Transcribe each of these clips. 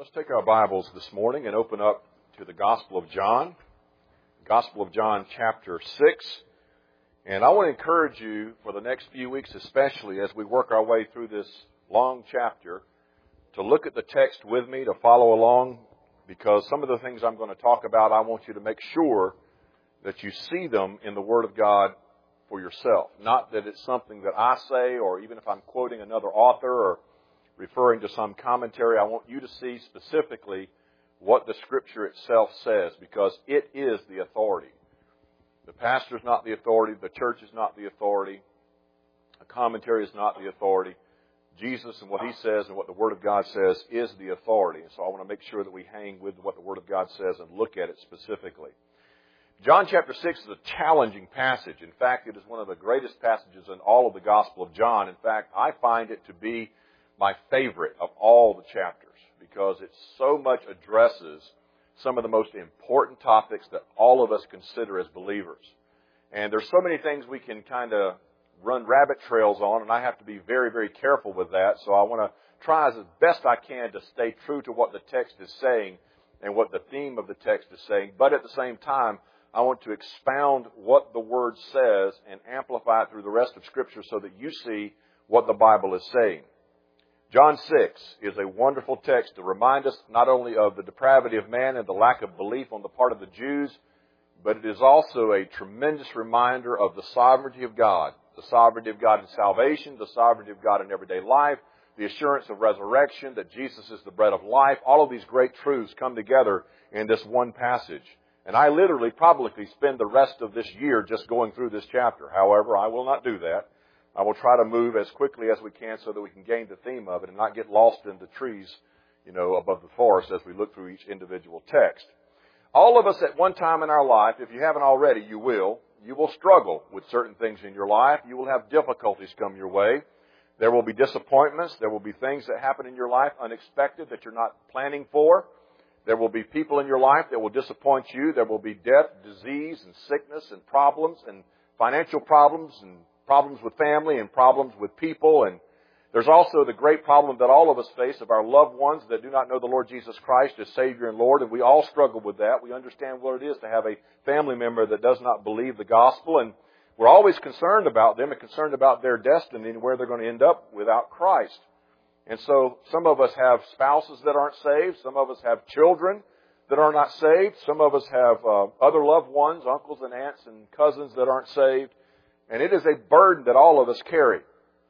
Let's take our Bibles this morning and open up to the Gospel of John. Gospel of John chapter 6. And I want to encourage you for the next few weeks especially as we work our way through this long chapter to look at the text with me, to follow along, because some of the things I'm going to talk about, I want you to make sure that you see them in the Word of God for yourself. Not that it's something that I say, or even if I'm quoting another author or referring to some commentary, I want you to see specifically what the Scripture itself says, because it is the authority. The pastor is not the authority. The church is not the authority. A commentary is not the authority. Jesus and what He says and what the Word of God says is the authority. And so I want to make sure that we hang with what the Word of God says and look at it specifically. John chapter 6 is a challenging passage. In fact, it is one of the greatest passages in all of the Gospel of John. In fact, I find it to be my favorite of all the chapters because it so much addresses some of the most important topics that all of us consider as believers. And there's so many things we can kind of run rabbit trails on, and I have to be very, very careful with that. So I want to try as best I can to stay true to what the text is saying and what the theme of the text is saying. But at the same time, I want to expound what the Word says and amplify it through the rest of Scripture so that you see what the Bible is saying. John 6 is a wonderful text to remind us not only of the depravity of man and the lack of belief on the part of the Jews, but it is also a tremendous reminder of the sovereignty of God. The sovereignty of God in salvation, the sovereignty of God in everyday life, the assurance of resurrection, that Jesus is the bread of life. All of these great truths come together in this one passage. And I literally probably spend the rest of this year just going through this chapter. However, I will not do that. I will try to move as quickly as we can so that we can gain the theme of it and not get lost in the trees, above the forest as we look through each individual text. All of us at one time in our life, if you haven't already, you will struggle with certain things in your life. You will have difficulties come your way. There will be disappointments. There will be things that happen in your life unexpected that you're not planning for. There will be people in your life that will disappoint you. There will be death, disease, and sickness, and problems, and financial problems, and problems with family, and problems with people. And there's also the great problem that all of us face of our loved ones that do not know the Lord Jesus Christ as Savior and Lord. And we all struggle with that. We understand what it is to have a family member that does not believe the gospel. And we're always concerned about them and concerned about their destiny and where they're going to end up without Christ. And so some of us have spouses that aren't saved. Some of us have children that are not saved. Some of us have other loved ones, uncles and aunts and cousins that aren't saved. And it is a burden that all of us carry.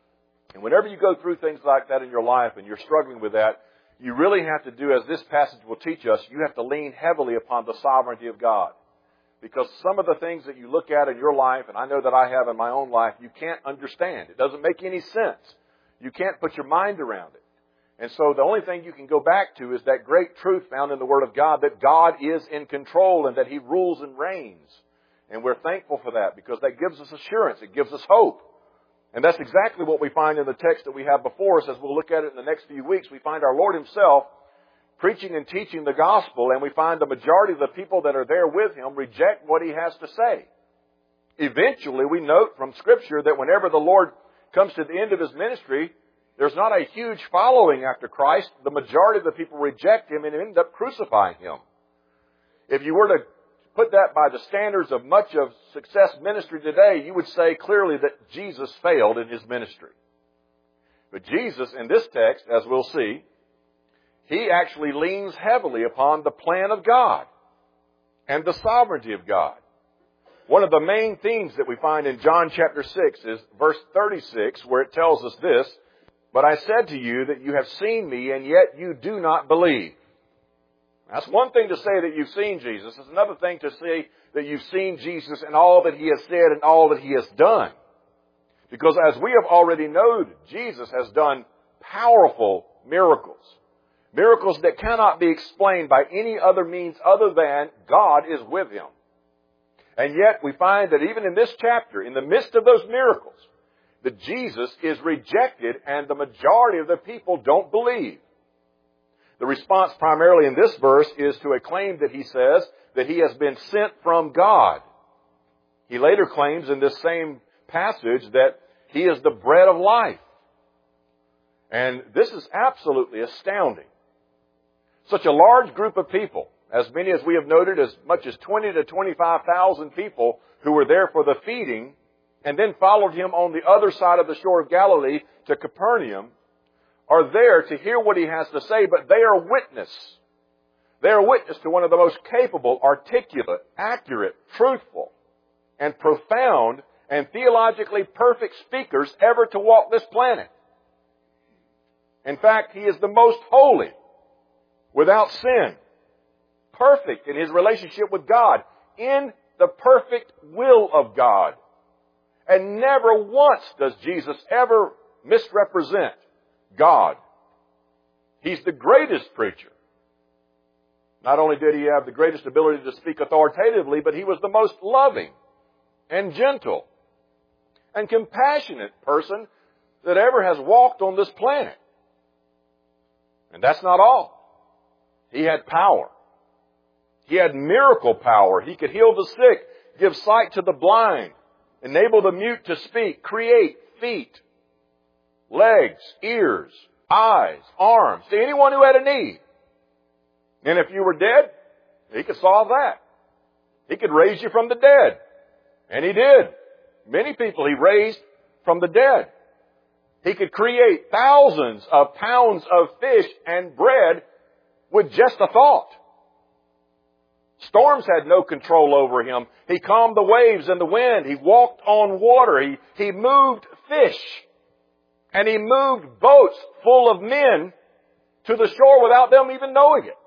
And whenever you go through things like that in your life and you're struggling with that, you really have to do, as this passage will teach us, you have to lean heavily upon the sovereignty of God. Because some of the things that you look at in your life, and I know that I have in my own life, you can't understand. It doesn't make any sense. You can't put your mind around it. And so the only thing you can go back to is that great truth found in the Word of God, that God is in control and that He rules and reigns. And we're thankful for that because that gives us assurance. It gives us hope. And that's exactly what we find in the text that we have before us. As we'll look at it in the next few weeks, we find our Lord Himself preaching and teaching the gospel, and we find the majority of the people that are there with Him reject what He has to say. Eventually, we note from Scripture that whenever the Lord comes to the end of His ministry, there's not a huge following after Christ. The majority of the people reject Him and end up crucifying Him. If you were to put that by the standards of much of success ministry today, you would say clearly that Jesus failed in His ministry. But Jesus, in this text, as we'll see, He actually leans heavily upon the plan of God and the sovereignty of God. One of the main themes that we find in John chapter 6 is verse 36, where it tells us this, "But I said to you that you have seen me, and yet you do not believe." That's one thing to say that you've seen Jesus. It's another thing to say that you've seen Jesus and all that He has said and all that He has done. Because as we have already known, Jesus has done powerful miracles. Miracles that cannot be explained by any other means other than God is with Him. And yet we find that even in this chapter, in the midst of those miracles, that Jesus is rejected and the majority of the people don't believe. The response primarily in this verse is to a claim that He says that He has been sent from God. He later claims in this same passage that He is the bread of life. And this is absolutely astounding. such a large group of people, as many as we have noted, as much as 20 to 25,000 people who were there for the feeding, and then followed him on the other side of the shore of Galilee to Capernaum, are there to hear what he has to say, but they are witness. They are witness to one of the most capable, articulate, accurate, truthful, and profound, and theologically perfect speakers ever to walk this planet. In fact, he is the most holy, without sin, perfect in his relationship with God, in the perfect will of God. And never once does Jesus ever misrepresent God. He's the greatest preacher. Not only did he have the greatest ability to speak authoritatively, but he was the most loving and gentle and compassionate person that ever has walked on this planet. And that's not all. He had power. He had miracle power. He could heal the sick, give sight to the blind, enable the mute to speak, create feet, legs, ears, eyes, arms to anyone who had a need. And if you were dead, he could solve that. He could raise you from the dead. And he did. Many people he raised from the dead. He could create thousands of pounds of fish and bread with just a thought. Storms had no control over him. He calmed the waves and the wind. He walked on water. He moved fish. And he moved boats full of men to the shore without them even knowing it.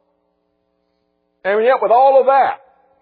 And yet with all of that,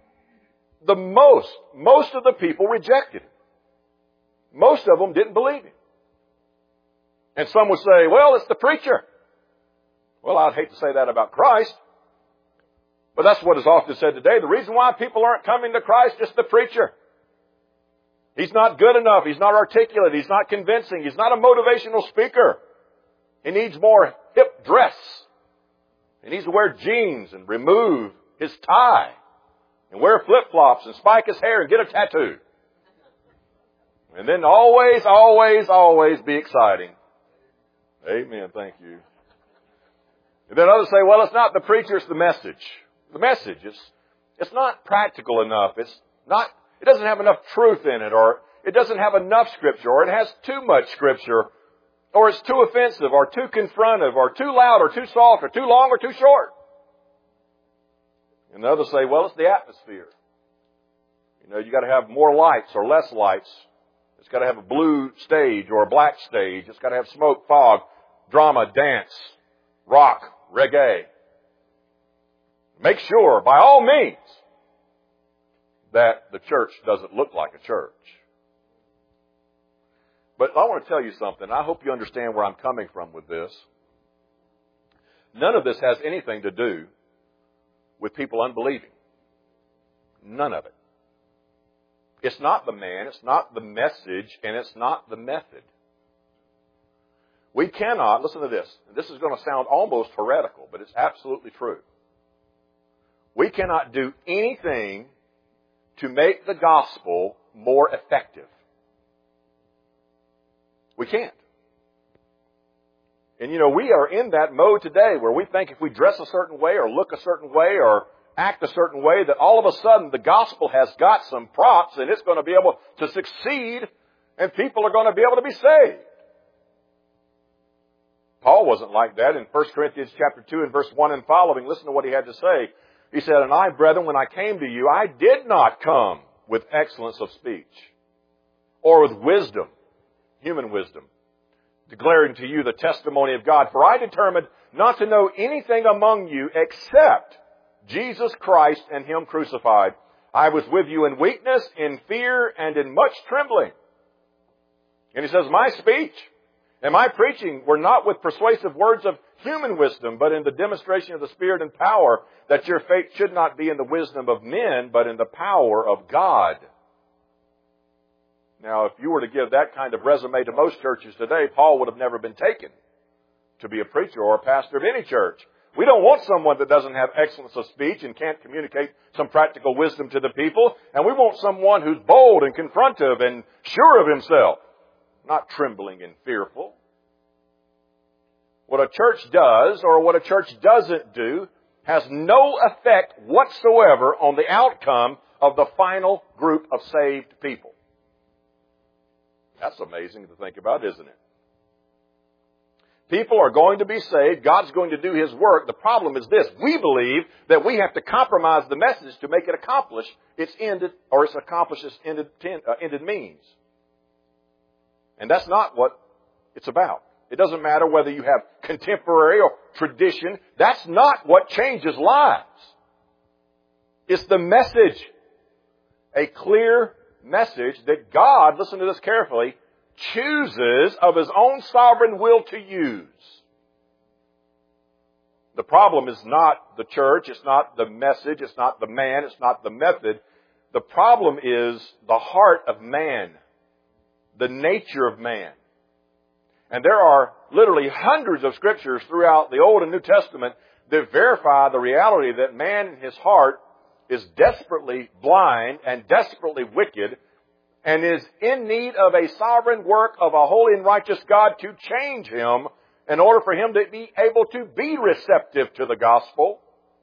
most of the people rejected him. Most of them didn't believe him. And some would say, well, it's the preacher. Well, I'd hate to say that about Christ. But that's what is often said today. The reason why people aren't coming to Christ is the preacher. He's not good enough. He's not articulate. He's not convincing. He's not a motivational speaker. He needs more hip dress. He needs to wear jeans and remove his tie and wear flip-flops and spike his hair and get a tattoo. And then always, always, always be exciting. Amen. Thank you. And then others say, well, it's not the preacher, it's the message. The message is, it's not practical enough. It doesn't have enough truth in it, or it doesn't have enough Scripture, or it has too much Scripture, or it's too offensive, or too confrontive, or too loud, or too soft, or too long, or too short. And others say, well, it's the atmosphere. You got to have more lights or less lights. It's got to have a blue stage or a black stage. It's got to have smoke, fog, drama, dance, rock, reggae. Make sure, by all means, that the church doesn't look like a church. But I want to tell you something. I hope you understand where I'm coming from with this. None of this has anything to do with people unbelieving. None of it. It's not the man, it's not the message, and it's not the method. We cannot, listen to this, and this is going to sound almost heretical, but it's absolutely true. We cannot do anything to make the gospel more effective. We can't. And we are in that mode today where we think if we dress a certain way or look a certain way or act a certain way that all of a sudden the gospel has got some props and it's going to be able to succeed and people are going to be able to be saved. Paul wasn't like that in 1 Corinthians chapter 2 and verse 1 and following. Listen to what he had to say. He said, and I, brethren, when I came to you, I did not come with excellence of speech or with wisdom, human wisdom, declaring to you the testimony of God. For I determined not to know anything among you except Jesus Christ and Him crucified. I was with you in weakness, in fear, and in much trembling. And he says, my speech and my preaching were not with persuasive words of human wisdom, but in the demonstration of the Spirit and power, that your faith should not be in the wisdom of men, but in the power of God. Now, if you were to give that kind of resume to most churches today, Paul would have never been taken to be a preacher or a pastor of any church. We don't want someone that doesn't have excellence of speech and can't communicate some practical wisdom to the people. And we want someone who's bold and confrontive and sure of himself, not trembling and fearful. what a church does or what a church doesn't do has no effect whatsoever on the outcome of the final group of saved people. That's amazing to think about, isn't it? People are going to be saved. God's going to do His work. The problem is this. We believe that we have to compromise the message to make it accomplish its ended, or its accomplish its ended means. And that's not what it's about. It doesn't matter whether you have contemporary or tradition. That's not what changes lives. It's the message. A clear message that God, listen to this carefully, chooses of His own sovereign will to use. The problem is not the church, it's not the message, it's not the man, it's not the method. The problem is the heart of man, the nature of man. And there are literally hundreds of scriptures throughout the Old and New Testament that verify the reality that man in his heart is desperately blind and desperately wicked and is in need of a sovereign work of a holy and righteous God to change him in order for him to be able to be receptive to the gospel.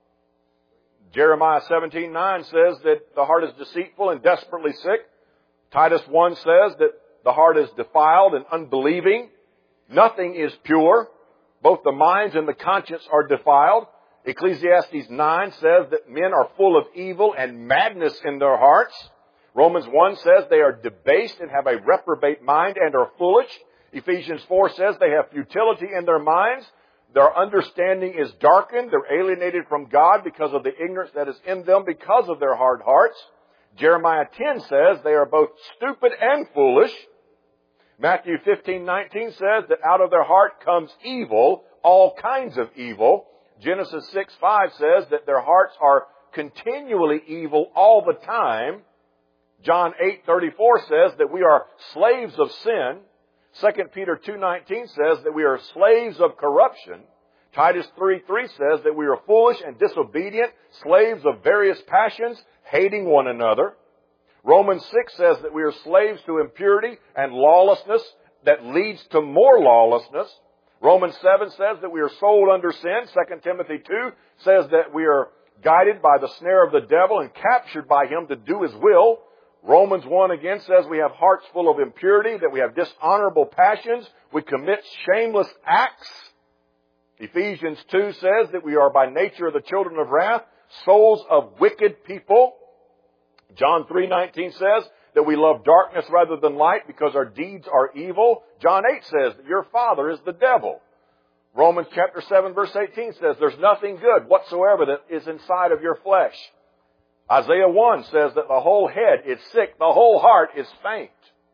Jeremiah 17:9 says that the heart is deceitful and desperately sick. Titus 1 says that the heart is defiled and unbelieving. Nothing is pure. Both the minds and the conscience are defiled. Ecclesiastes 9 says that men are full of evil and madness in their hearts. Romans 1 says they are debased and have a reprobate mind and are foolish. Ephesians 4 says they have futility in their minds. Their understanding is darkened. They're alienated from God because of the ignorance that is in them because of their hard hearts. Jeremiah 10 says they are both stupid and foolish. Matthew 15:19 says that out of their heart comes evil, all kinds of evil. Genesis 6:5 says that their hearts are continually evil all the time. John 8:34 says that we are slaves of sin. 2 Peter 2:19 says that we are slaves of corruption. Titus 3:3 says that we are foolish and disobedient, slaves of various passions, hating one another. Romans 6 says that we are slaves to impurity and lawlessness that leads to more lawlessness. Romans 7 says that we are sold under sin. 2 Timothy 2 says that we are guided by the snare of the devil and captured by him to do his will. Romans 1 again says we have hearts full of impurity, that we have dishonorable passions, we commit shameless acts. Ephesians 2 says that we are by nature the children of wrath, souls of wicked people. John 3:19 says that we love darkness rather than light because our deeds are evil. John 8 says that your father is the devil. Romans chapter 7 verse 18 says there's nothing good whatsoever that is inside of your flesh. Isaiah 1 says that the whole head is sick, the whole heart is faint.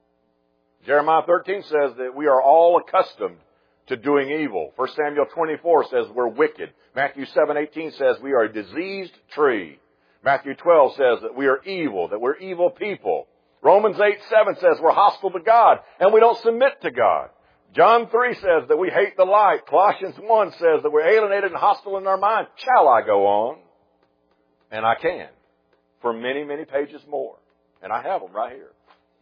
Jeremiah 13 says that we are all accustomed to doing evil. 1 Samuel 24 says we're wicked. Matthew 7:18 says we are a diseased tree. Matthew 12 says that we are evil, that we're evil people. Romans 8:7 says we're hostile to God and we don't submit to God. John 3 says that we hate the light. Colossians 1 says that we're alienated and hostile in our mind. Shall I go on? And I can. For many, many pages more. And I have them right here.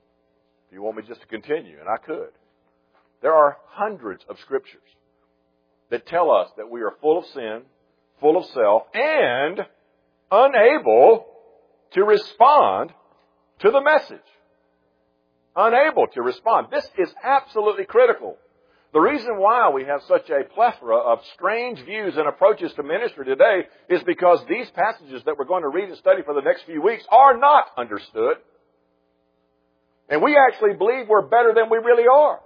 If you want me just to continue, and I could. There are hundreds of scriptures that tell us that we are full of sin, full of self, and unable to respond to the message. Unable to respond. This is absolutely critical. The reason why we have such a plethora of strange views and approaches to ministry today is because these passages that we're going to read and study for the next few weeks are not understood. And we actually believe we're better than we really are.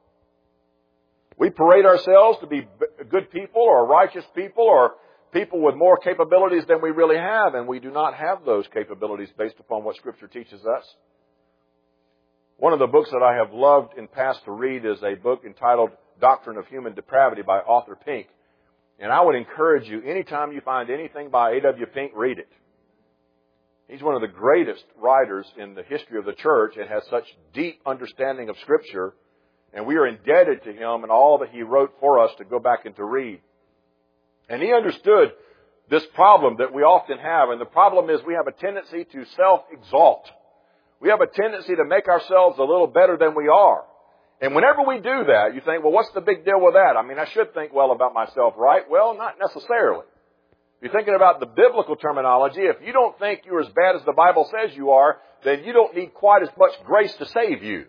We parade ourselves to be good people or righteous people or people with more capabilities than we really have, and we do not have those capabilities based upon what Scripture teaches us. One of the books that I have loved in past to read is a book entitled Doctrine of Human Depravity by Arthur Pink. And I would encourage you, anytime you find anything by A.W. Pink, read it. He's one of the greatest writers in the history of the church and has such deep understanding of Scripture. And we are indebted to him and all that he wrote for us to go back and to read. And he understood this problem that we often have. And the problem is we have a tendency to self-exalt. We have a tendency to make ourselves a little better than we are. And whenever we do that, you think, well, what's the big deal with that? I mean, I should think well about myself, right? Well, not necessarily. If you're thinking about the biblical terminology, if you don't think you're as bad as the Bible says you are, then you don't need quite as much grace to save you.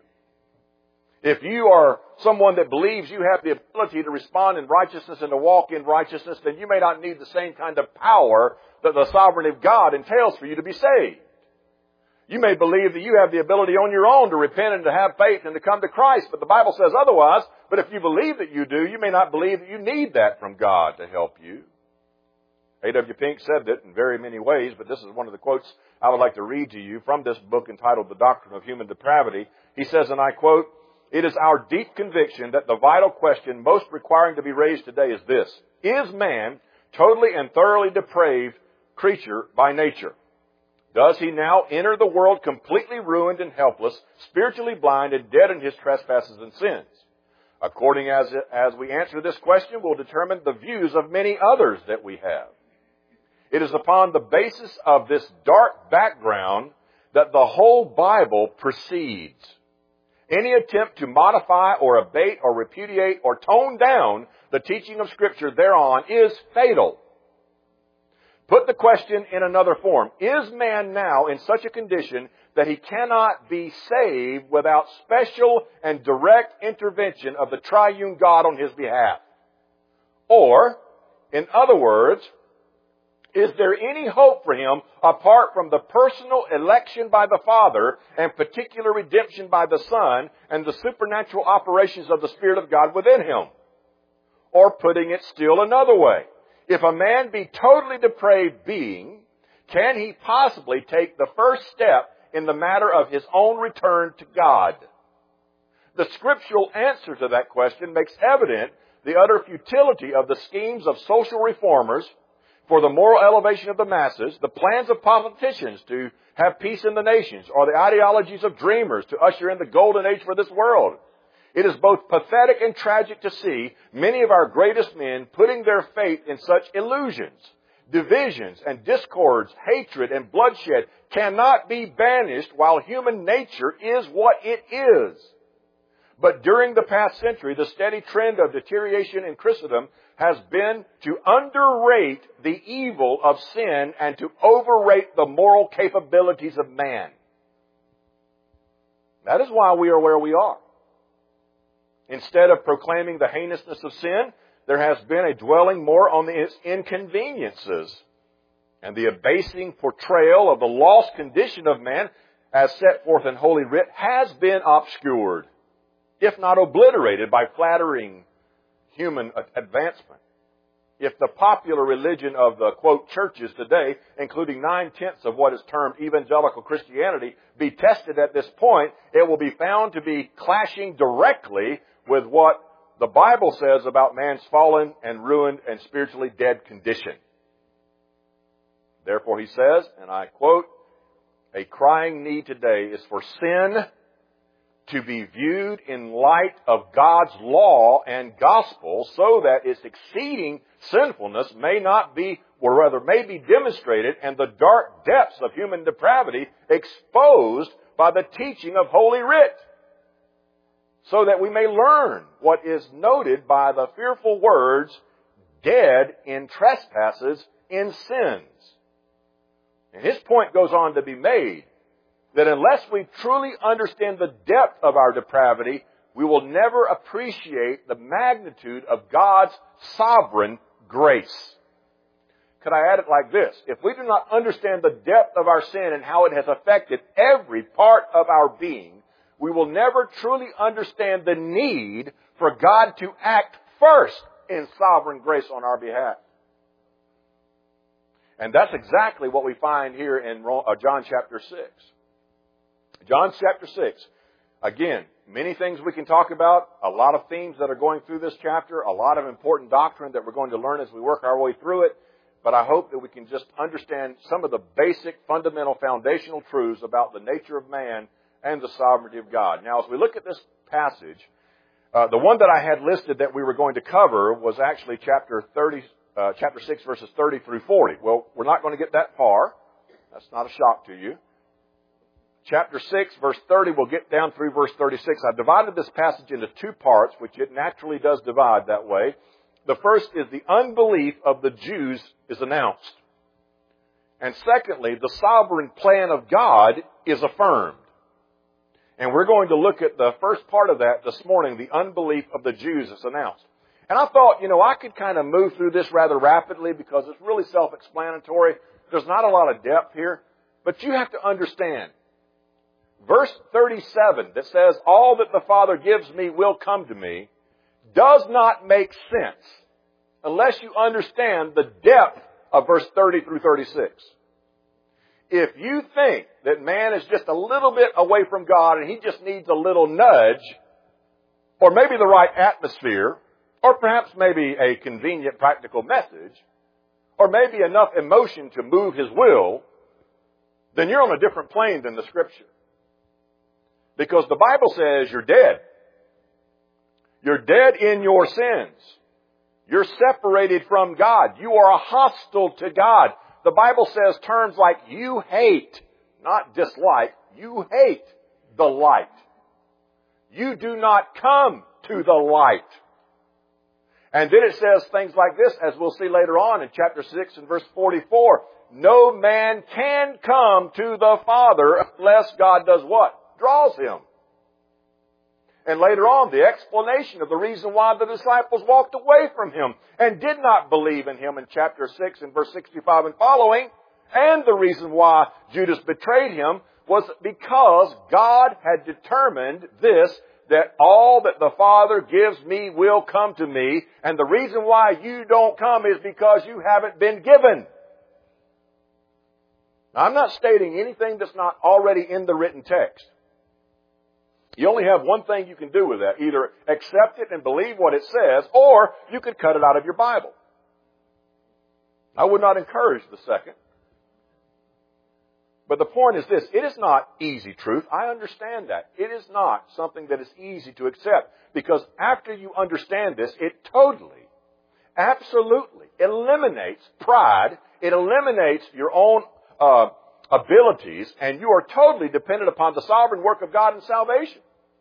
If you are someone that believes you have the ability to respond in righteousness and to walk in righteousness, then you may not need the same kind of power that the sovereignty of God entails for you to be saved. You may believe that you have the ability on your own to repent and to have faith and to come to Christ, but the Bible says otherwise. But if you believe that you do, you may not believe that you need that from God to help you. A.W. Pink said that in very many ways, but this is one of the quotes I would like to read to you from this book entitled The Doctrine of Human Depravity. He says, and I quote, "It is our deep conviction that the vital question most requiring to be raised today is this: is man totally and thoroughly depraved creature by nature? Does he now enter the world completely ruined and helpless, spiritually blind and dead in his trespasses and sins? According as we answer this question, we'll determine the views of many others that we have. It is upon the basis of this dark background that the whole Bible proceeds. Any attempt to modify or abate or repudiate or tone down the teaching of Scripture thereon is fatal. Put the question in another form. Is man now in such a condition that he cannot be saved without special and direct intervention of the triune God on his behalf? Or, in other words, is there any hope for him apart from the personal election by the Father and particular redemption by the Son and the supernatural operations of the Spirit of God within him? Or putting it still another way, if a man be totally depraved being, can he possibly take the first step in the matter of his own return to God? The scriptural answer to that question makes evident the utter futility of the schemes of social reformers for the moral elevation of the masses, the plans of politicians to have peace in the nations, or the ideologies of dreamers to usher in the golden age for this world. It is both pathetic and tragic to see many of our greatest men putting their faith in such illusions. Divisions and discords, hatred and bloodshed cannot be banished while human nature is what it is. But during the past century, the steady trend of deterioration in Christendom has been to underrate the evil of sin and to overrate the moral capabilities of man. That is why we are where we are. Instead of proclaiming the heinousness of sin, there has been a dwelling more on its inconveniences. And the abasing portrayal of the lost condition of man, as set forth in Holy Writ, has been obscured, if not obliterated, by flattering human advancement. If the popular religion of the, quote, churches today, including 9/10 of what is termed evangelical Christianity, be tested at this point, it will be found to be clashing directly with what the Bible says about man's fallen and ruined and spiritually dead condition. Therefore, he says, and I quote, "A crying need today is for sin to be viewed in light of God's law and gospel, so that its exceeding sinfulness may be demonstrated, and the dark depths of human depravity exposed by the teaching of Holy Writ, so that we may learn what is noted by the fearful words, dead in trespasses in sins." And his point goes on to be made, that unless we truly understand the depth of our depravity, we will never appreciate the magnitude of God's sovereign grace. Could I add it like this? If we do not understand the depth of our sin and how it has affected every part of our being, we will never truly understand the need for God to act first in sovereign grace on our behalf. And that's exactly what we find here in John chapter 6. John chapter 6. Again, many things we can talk about, a lot of themes that are going through this chapter, a lot of important doctrine that we're going to learn as we work our way through it. But I hope that we can just understand some of the basic, fundamental, foundational truths about the nature of man and the sovereignty of God. Now, as we look at this passage, the one that I had listed that we were going to cover was actually chapter 6, verses 30 through 40. Well, we're not going to get that far. That's not a shock to you. chapter 6, verse 30. We'll get down through verse 36. I've divided this passage into two parts, which it naturally does divide that way. The first is the unbelief of the Jews is announced. And secondly, the sovereign plan of God is affirmed. And we're going to look at the first part of that this morning, the unbelief of the Jews is announced. And I thought, I could kind of move through this rather rapidly because it's really self-explanatory. There's not a lot of depth here. But you have to understand, verse 37 that says, all that the Father gives me will come to me, does not make sense unless you understand the depth of verse 30 through 36. If you think that man is just a little bit away from God and he just needs a little nudge, or maybe the right atmosphere, or perhaps maybe a convenient practical message, or maybe enough emotion to move his will, then you're on a different plane than the Scripture. Because the Bible says you're dead. You're dead in your sins. You're separated from God. You are hostile to God. The Bible says terms like you hate, not dislike, you hate the light. You do not come to the light. And then it says things like this, as we'll see later on in chapter 6 and verse 44. No man can come to the Father unless God does what? Draws him. And later on, the explanation of the reason why the disciples walked away from him and did not believe in him in chapter 6 and verse 65 and following, and the reason why Judas betrayed him was because God had determined this, that all that the Father gives me will come to me, and the reason why you don't come is because you haven't been given. Now, I'm not stating anything that's not already in the written text. You only have one thing you can do with that. Either accept it and believe what it says, or you could cut it out of your Bible. I would not encourage the second. But the point is this, it is not easy truth. I understand that. It is not something that is easy to accept. Because after you understand this, it totally, absolutely eliminates pride. It eliminates your own abilities, and you are totally dependent upon the sovereign work of God in salvation.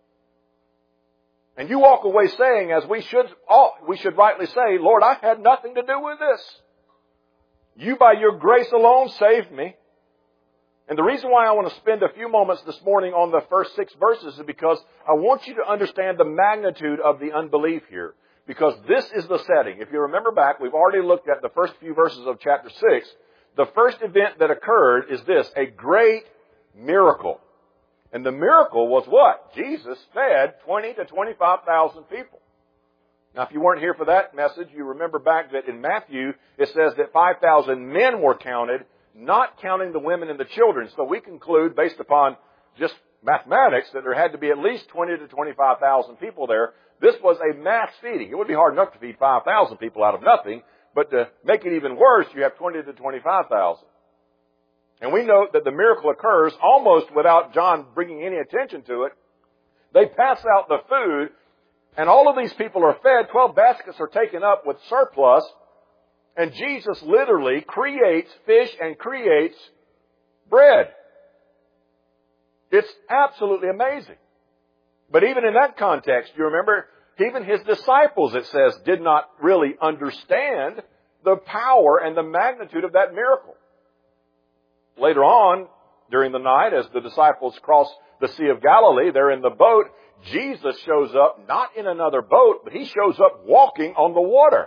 And you walk away saying, as we should rightly say, Lord, I had nothing to do with this. You by your grace alone saved me. And the reason why I want to spend a few moments this morning on the first 6 verses is because I want you to understand the magnitude of the unbelief here. Because this is the setting. If you remember back, we've already looked at the first few verses of chapter 6. The first event that occurred is this, a great miracle. And the miracle was what? Jesus fed 20 to 25,000 people. Now, if you weren't here for that message, you remember back that in Matthew, it says that 5,000 men were counted, not counting the women and the children. So we conclude, based upon just mathematics, that there had to be at least 20 to 25,000 people there. This was a mass feeding. It would be hard enough to feed 5,000 people out of nothing. But to make it even worse, you have 20 to 25,000. And we note that the miracle occurs almost without John bringing any attention to it. They pass out the food, and all of these people are fed. 12 baskets are taken up with surplus. And Jesus literally creates fish and creates bread. It's absolutely amazing. But even in that context, you remember, even his disciples, it says, did not really understand the power and the magnitude of that miracle. Later on, during the night, as the disciples cross the Sea of Galilee, they're in the boat. Jesus shows up, not in another boat, but he shows up walking on the water.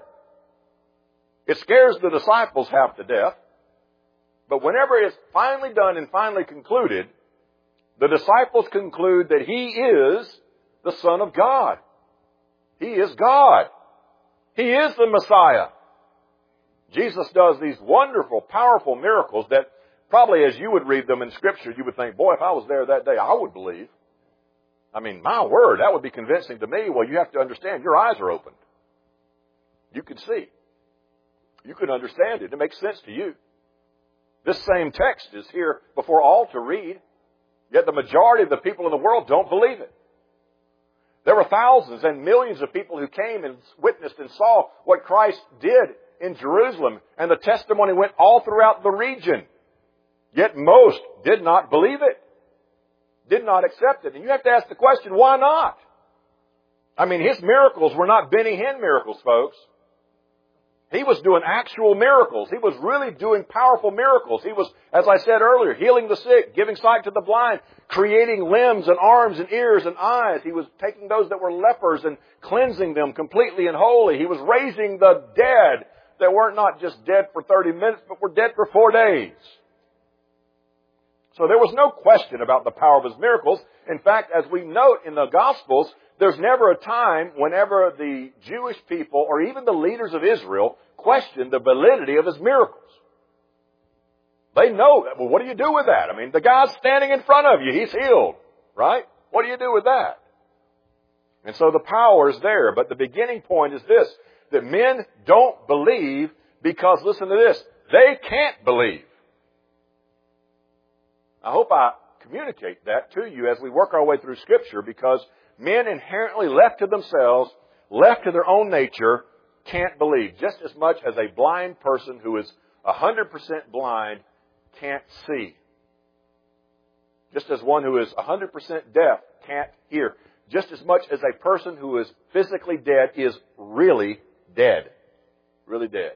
It scares the disciples half to death. But whenever it's finally done and finally concluded, the disciples conclude that he is the Son of God. He is God. He is the Messiah. Jesus does these wonderful, powerful miracles that probably as you would read them in Scripture, you would think, boy, if I was there that day, I would believe. I mean, my word, that would be convincing to me. Well, you have to understand, your eyes are opened. You can see. You can understand it. It makes sense to you. This same text is here before all to read, yet the majority of the people in the world don't believe it. There were thousands and millions of people who came and witnessed and saw what Christ did in Jerusalem, and the testimony went all throughout the region. Yet most did not believe it. did not accept it. And you have to ask the question, why not? I mean, his miracles were not Benny Hinn miracles, folks. He was doing actual miracles. He was really doing powerful miracles. He was, as I said earlier, healing the sick, giving sight to the blind, creating limbs and arms and ears and eyes. He was taking those that were lepers and cleansing them completely and wholly. He was raising the dead that weren't not just dead for 30 minutes, but were dead for 4 days. So there was no question about the power of his miracles. In fact, as we note in the Gospels, there's never a time whenever the Jewish people or even the leaders of Israel questioned the validity of his miracles. They know that. Well, what do you do with that? I mean, the guy's standing in front of you. He's healed, right? What do you do with that? And so the power is there. But the beginning point is this, that men don't believe because, listen to this, they can't believe. I hope I communicate that to you as we work our way through Scripture, because men inherently left to themselves, left to their own nature, can't believe. Just as much as a blind person who is 100% blind can't see. Just as one who is 100% deaf can't hear. Just as much as a person who is physically dead is really dead. Really dead.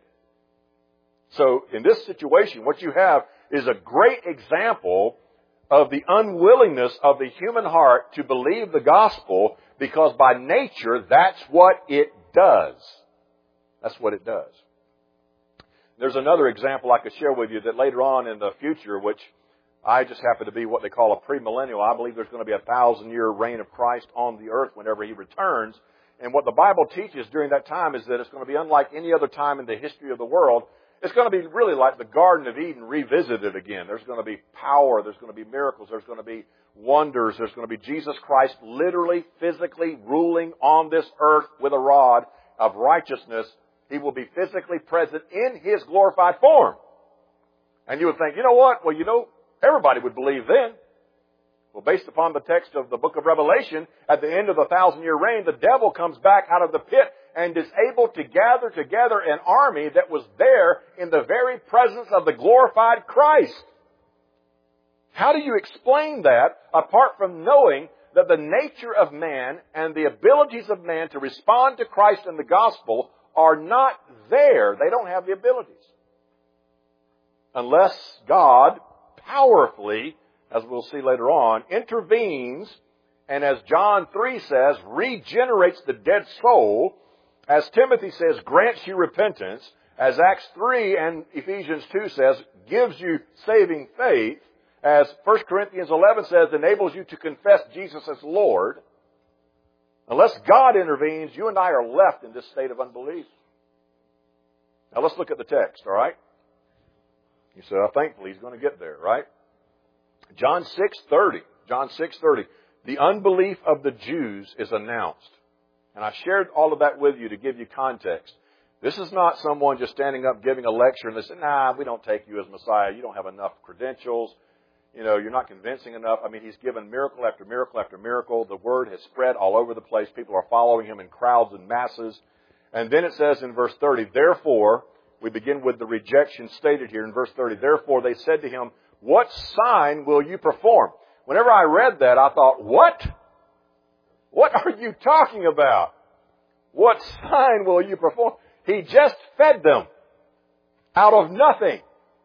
So in this situation, what you have is a great example of the unwillingness of the human heart to believe the gospel, because by nature, that's what it does. That's what it does. There's another example I could share with you that later on in the future, which I just happen to be what they call a premillennial. I believe there's going to be a 1,000-year reign of Christ on the earth whenever He returns. And what the Bible teaches during that time is that it's going to be unlike any other time in the history of the world. It's going to be really like the Garden of Eden revisited again. There's going to be power. There's going to be miracles. There's going to be wonders. There's going to be Jesus Christ literally, physically ruling on this earth with a rod of righteousness. He will be physically present in His glorified form. And you would think, you know what? Well, everybody would believe then. Well, based upon the text of the book of Revelation, at the end of the 1,000-year reign, the devil comes back out of the pit and is able to gather together an army that was there in the very presence of the glorified Christ. How do you explain that apart from knowing that the nature of man and the abilities of man to respond to Christ and the gospel are not there? They don't have the abilities. Unless God powerfully, as we'll see later on, intervenes and, as John 3 says, regenerates the dead soul. As Timothy says, grants you repentance. As Acts 3 and Ephesians 2 says, gives you saving faith. As 1 Corinthians 11 says, enables you to confess Jesus as Lord. Unless God intervenes, you and I are left in this state of unbelief. Now let's look at the text, all right? You say, oh, thankfully he's going to get there, right? John 6:30. John 6:30. The unbelief of the Jews is announced. And I shared all of that with you to give you context. This is not someone just standing up giving a lecture and they say, nah, we don't take you as Messiah. You don't have enough credentials. You're not convincing enough. I mean, He's given miracle after miracle after miracle. The word has spread all over the place. People are following Him in crowds and masses. And then it says in verse 30, therefore, we begin with the rejection stated here in verse 30. Therefore, they said to Him, what sign will you perform? Whenever I read that, I thought, what? What are you talking about? What sign will you perform? He just fed them out of nothing.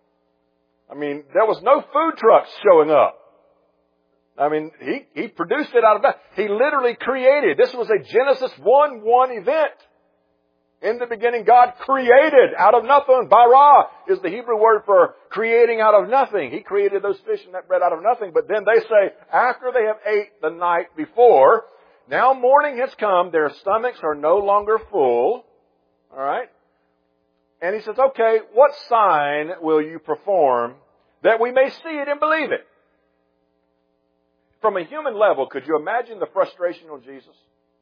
I mean, there was no food trucks showing up. I mean, he produced it out of nothing. He literally created. This was a Genesis 1:1 event. In the beginning, God created out of nothing. Bara is the Hebrew word for creating out of nothing. He created those fish and that bread out of nothing. But then they say, after they have ate the night before, now morning has come, their stomachs are no longer full. All right? And He says, okay, what sign will you perform that we may see it and believe it? From a human level, could you imagine the frustration on Jesus?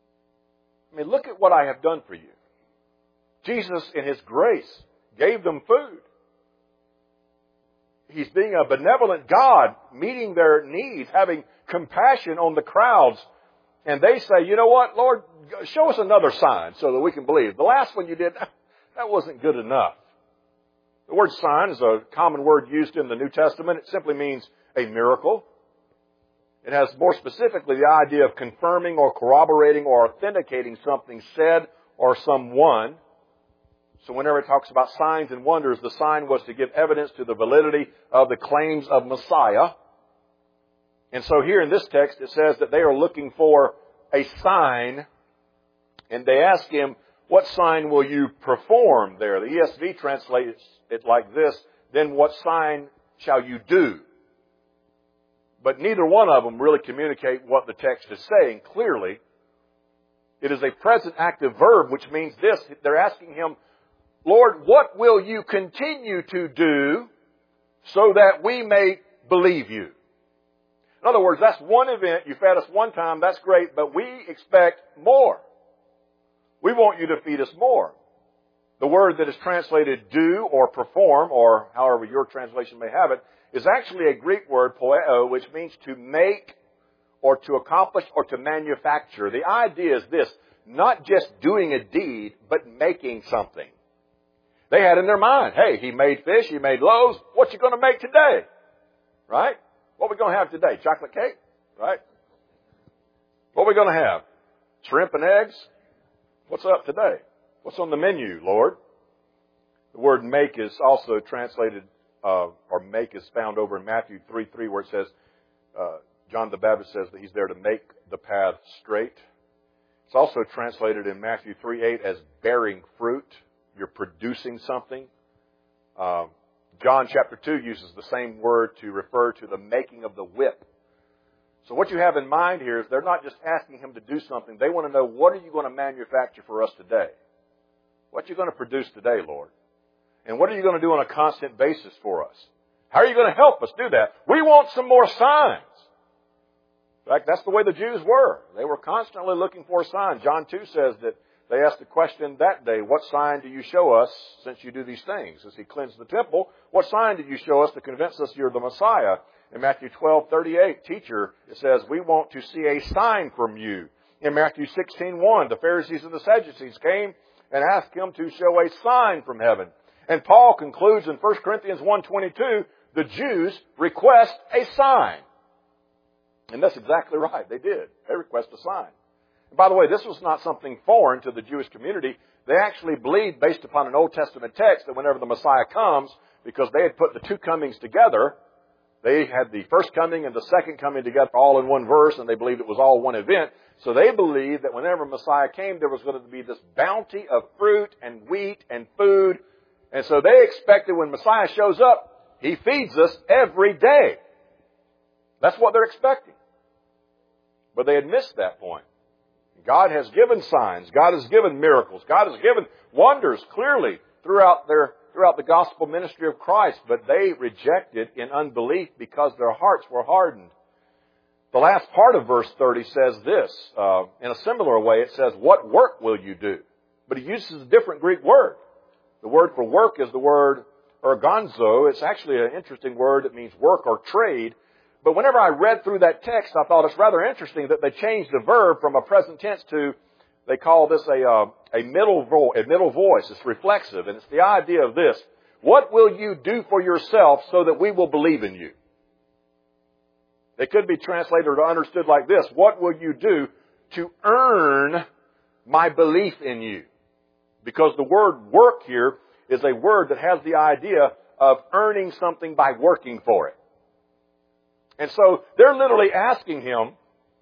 I mean, look at what I have done for you. Jesus, in His grace, gave them food. He's being a benevolent God, meeting their needs, having compassion on the crowds. And they say, you know what, Lord, show us another sign so that we can believe. The last one you did, that wasn't good enough. The word sign is a common word used in the New Testament. It simply means a miracle. It has more specifically the idea of confirming or corroborating or authenticating something said or someone. So whenever it talks about signs and wonders, the sign was to give evidence to the validity of the claims of Messiah. And so here in this text it says that they are looking for a sign, and they ask him, what sign will you perform there? The ESV translates it like this, then what sign shall you do? But neither one of them really communicate what the text is saying clearly. It is a present active verb, which means this. They're asking him, Lord, what will you continue to do so that we may believe you? In other words, that's one event. You fed us one time. That's great. But we expect more. We want you to feed us more. The word that is translated do or perform, or however your translation may have it, is actually a Greek word, poieo, which means to make or to accomplish or to manufacture. The idea is this, not just doing a deed, but making something. They had in their mind, hey, he made fish, he made loaves, what you going to make today? Right? What are we going to have today? Chocolate cake? Right? What are we going to have? Shrimp and eggs? What's up today? What's on the menu, Lord? The word make is also translated, or make is found over in Matthew 3:3, where it says, John the Baptist says that he's there to make the path straight. It's also translated in Matthew 3:8 as bearing fruit. You're producing something. John chapter 2 uses the same word to refer to the making of the whip. So what you have in mind here is they're not just asking him to do something. They want to know, what are you going to manufacture for us today? What are you going to produce today, Lord? And what are you going to do on a constant basis for us? How are you going to help us do that? We want some more signs. In fact, that's the way the Jews were. They were constantly looking for a sign. John 2 says that they asked the question that day, what sign do you show us since you do these things? As he cleansed the temple, what sign did you show us to convince us you're the Messiah? In Matthew 12:38, teacher, it says, we want to see a sign from you. In Matthew 16:1, the Pharisees and the Sadducees came and asked him to show a sign from heaven. And Paul concludes in 1 Corinthians 1:22, the Jews request a sign. And that's exactly right. They did. They request a sign. And by the way, this was not something foreign to the Jewish community. They actually believed, based upon an Old Testament text, that whenever the Messiah comes, because they had put the two comings together, they had the first coming and the second coming together all in one verse, and they believed it was all one event. So they believed that whenever Messiah came, there was going to be this bounty of fruit and wheat and food. And so they expected when Messiah shows up, he feeds us every day. That's what they're expecting. But they had missed that point. God has given signs. God has given miracles. God has given wonders clearly throughout the gospel ministry of Christ. But they rejected in unbelief because their hearts were hardened. The last part of verse 30 says this. In a similar way, it says, what work will you do? But he uses a different Greek word. The word for work is the word ergonzo. It's actually an interesting word. It means work or trade. But whenever I read through that text, I thought it's rather interesting that they changed the verb from a present tense to, they call this a middle voice. It's reflexive, and it's the idea of this. What will you do for yourself so that we will believe in you? It could be translated or understood like this. What will you do to earn my belief in you? Because the word work here is a word that has the idea of earning something by working for it. And so they're literally asking him,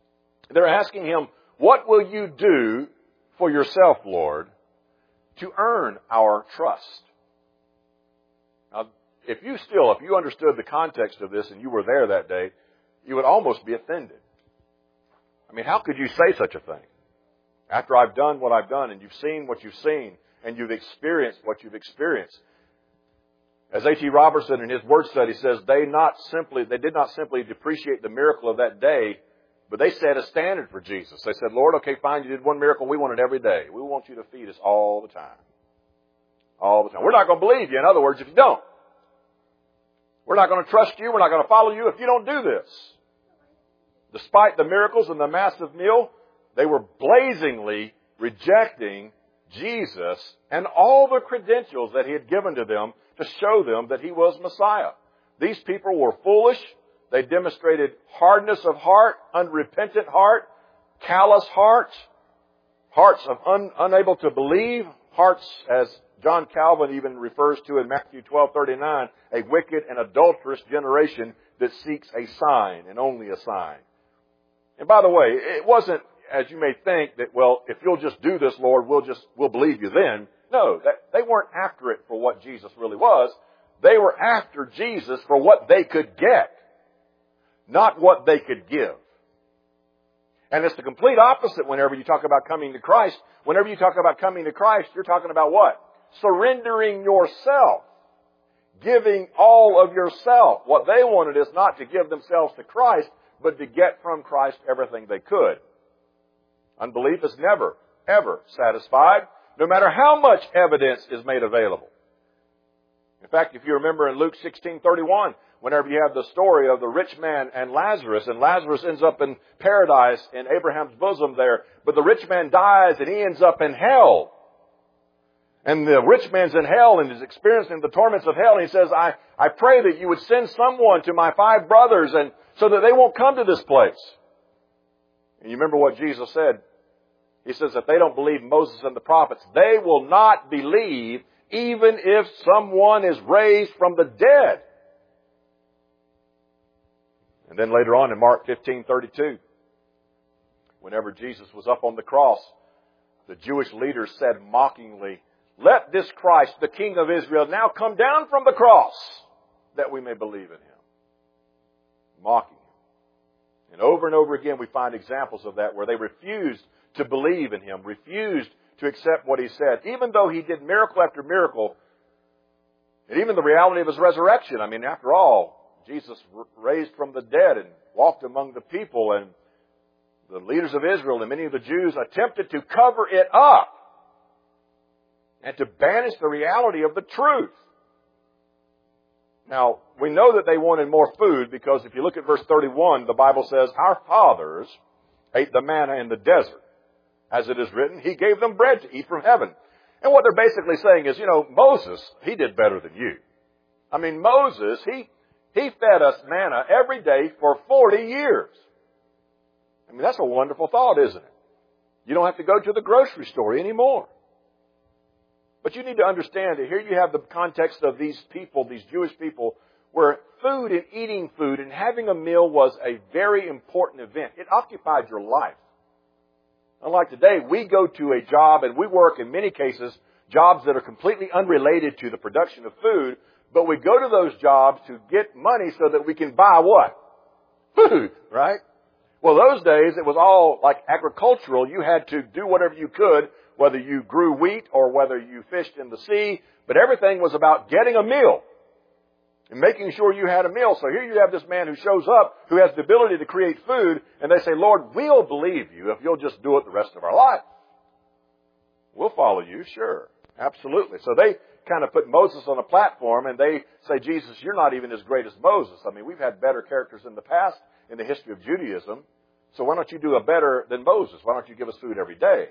what will you do for yourself, Lord, to earn our trust? Now, if you understood the context of this and you were there that day, you would almost be offended. I mean, how could you say such a thing? After I've done what I've done and you've seen what you've seen and you've experienced what you've experienced. As A.T. Robertson in his word study says, they did not simply depreciate the miracle of that day, but they set a standard for Jesus. They said, Lord, okay, fine, you did one miracle. We want it every day. We want you to feed us all the time. All the time. We're not going to believe you, in other words, if you don't. We're not going to trust you. We're not going to follow you if you don't do this. Despite the miracles and the massive meal, they were blazingly rejecting Jesus and all the credentials that he had given to them to show them that he was Messiah. These people were foolish. They demonstrated hardness of heart, unrepentant heart, callous hearts, hearts of unable to believe, hearts, as John Calvin even refers to in Matthew 12:39, a wicked and adulterous generation that seeks a sign and only a sign. And by the way, it wasn't, as you may think, that, well, if you'll just do this, Lord, we'll believe you then. No, they weren't after it for what Jesus really was. They were after Jesus for what they could get, not what they could give. And it's the complete opposite whenever you talk about coming to Christ. Whenever you talk about coming to Christ, you're talking about what? Surrendering yourself. Giving all of yourself. What they wanted is not to give themselves to Christ, but to get from Christ everything they could. Unbelief is never, ever satisfied, no matter how much evidence is made available. In fact, if you remember in Luke 16:31, whenever you have the story of the rich man and Lazarus ends up in paradise in Abraham's bosom there, but the rich man dies and he ends up in hell. And the rich man's in hell and is experiencing the torments of hell, and he says, I pray that you would send someone to my 5 brothers and so that they won't come to this place. And you remember what Jesus said? He says, if they don't believe Moses and the prophets, they will not believe even if someone is raised from the dead. And then later on in Mark 15:32, whenever Jesus was up on the cross, the Jewish leaders said mockingly, let this Christ, the King of Israel, now come down from the cross that we may believe in Him. Mocking Him. And over again we find examples of that where they refused to believe in Him, refused to accept what He said, even though He did miracle after miracle, and even the reality of His resurrection. I mean, after all, Jesus raised from the dead and walked among the people, and the leaders of Israel and many of the Jews attempted to cover it up and to banish the reality of the truth. Now, we know that they wanted more food because if you look at verse 31, the Bible says, our fathers ate the manna in the desert. As it is written, He gave them bread to eat from heaven. And what they're basically saying is, Moses, he did better than you. I mean, Moses, he fed us manna every day for 40 years. I mean, that's a wonderful thought, isn't it? You don't have to go to the grocery store anymore. But you need to understand that here you have the context of these people, these Jewish people, where food and eating food and having a meal was a very important event. It occupied your life. Unlike today, we go to a job and we work, in many cases, jobs that are completely unrelated to the production of food, but we go to those jobs to get money so that we can buy what? Food, right? Well, those days, it was all like agricultural. You had to do whatever you could, whether you grew wheat or whether you fished in the sea, but everything was about getting a meal and making sure you had a meal. So here you have this man who shows up, who has the ability to create food, and they say, Lord, we'll believe you if you'll just do it the rest of our life. We'll follow you, sure. Absolutely. So they kind of put Moses on a platform, and they say, Jesus, you're not even as great as Moses. I mean, we've had better characters in the past in the history of Judaism, so why don't you do a better than Moses? Why don't you give us food every day?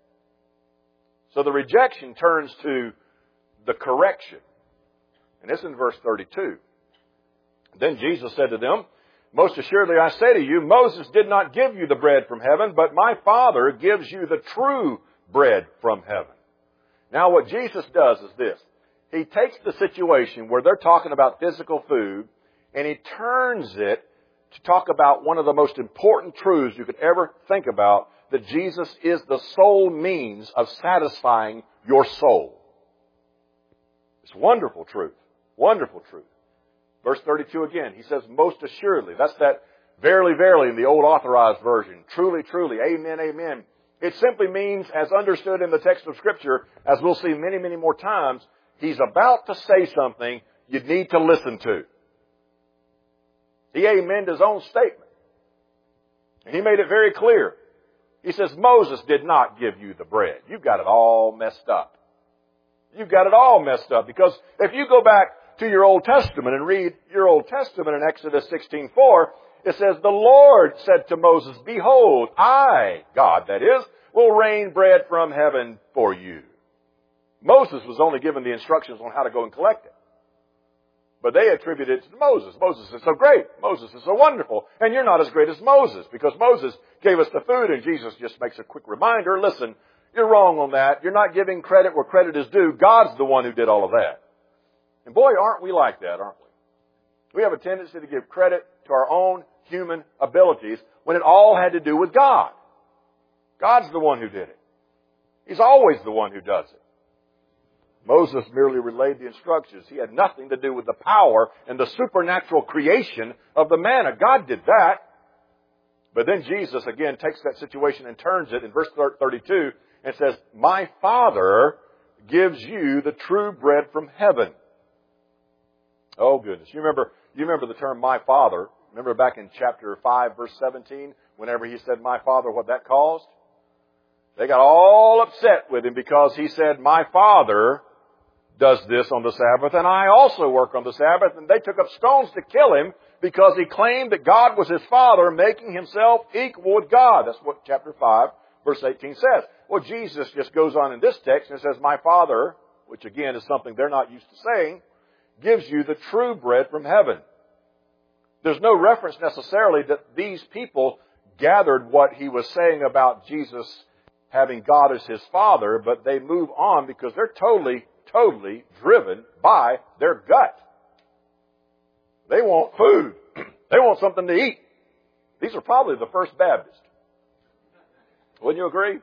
So the rejection turns to the correction. And this is in verse 32. Then Jesus said to them, most assuredly I say to you, Moses did not give you the bread from heaven, but my Father gives you the true bread from heaven. Now what Jesus does is this. He takes the situation where they're talking about physical food, and He turns it to talk about one of the most important truths you could ever think about, that Jesus is the sole means of satisfying your soul. It's wonderful truth. Wonderful truth. Verse 32 again, He says, most assuredly. That's that verily, verily in the old authorized version. Truly, truly. Amen, amen. It simply means, as understood in the text of Scripture, as we'll see many, many more times, He's about to say something you need to listen to. He amened His own statement. And He made it very clear. He says, Moses did not give you the bread. You've got it all messed up. You've got it all messed up. Because if you go back to your Old Testament and read your Old Testament in Exodus 16:4, it says, the Lord said to Moses, behold, I, God that is, will rain bread from heaven for you. Moses was only given the instructions on how to go and collect it. But they attribute it to Moses. Moses is so great. Moses is so wonderful. And you're not as great as Moses because Moses gave us the food, and Jesus just makes a quick reminder, listen, you're wrong on that. You're not giving credit where credit is due. God's the one who did all of that. And boy, aren't we like that, aren't we? We have a tendency to give credit to our own human abilities when it all had to do with God. God's the one who did it. He's always the one who does it. Moses merely relayed the instructions. He had nothing to do with the power and the supernatural creation of the manna. God did that. But then Jesus, again, takes that situation and turns it in verse 32 and says, my Father gives you the true bread from heaven. Oh, goodness. You remember the term my Father. Remember back in chapter 5, verse 17, whenever he said my Father, what that caused? They got all upset with him because he said, my Father does this on the Sabbath, and I also work on the Sabbath. And they took up stones to kill him because he claimed that God was his Father, making himself equal with God. That's what chapter 5, verse 18 says. Well, Jesus just goes on in this text and says, my Father, which again is something they're not used to saying, gives you the true bread from heaven. There's no reference necessarily that these people gathered what he was saying about Jesus having God as his Father, but they move on because they're totally driven by their gut. They want food. They want something to eat. These are probably the first Baptists. Wouldn't you agree?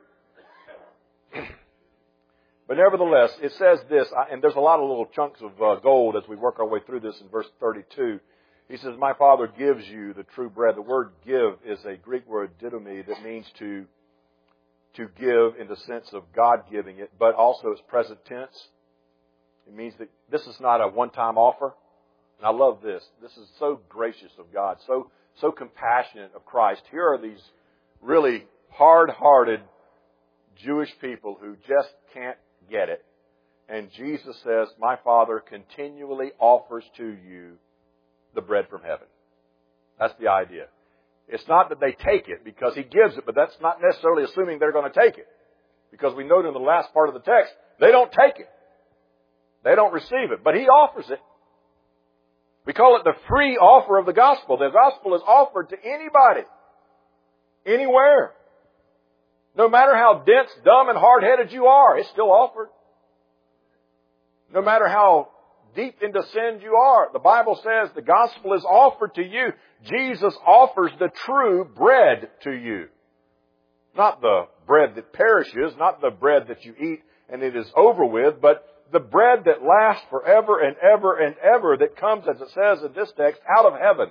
But nevertheless, it says this, and there's a lot of little chunks of gold as we work our way through this in verse 32. He says, my Father gives you the true bread. The word give is a Greek word, didomi, that means to give in the sense of God giving it, but also it's present tense. It means that this is not a one-time offer. And I love this. This is so gracious of God, so compassionate of Christ. Here are these really hard-hearted Jewish people who just can't get it. And Jesus says, my Father continually offers to you the bread from heaven. That's the idea. It's not that they take it because he gives it, but that's not necessarily assuming they're going to take it. Because we note in the last part of the text, they don't take it. They don't receive it, but he offers it. We call it the free offer of the gospel. The gospel is offered to anybody, anywhere. No matter how dense, dumb, and hard-headed you are, it's still offered. No matter how deep into sin you are, the Bible says the gospel is offered to you. Jesus offers the true bread to you. Not the bread that perishes, not the bread that you eat and it is over with, but the bread that lasts forever and ever and ever, that comes, as it says in this text, out of heaven.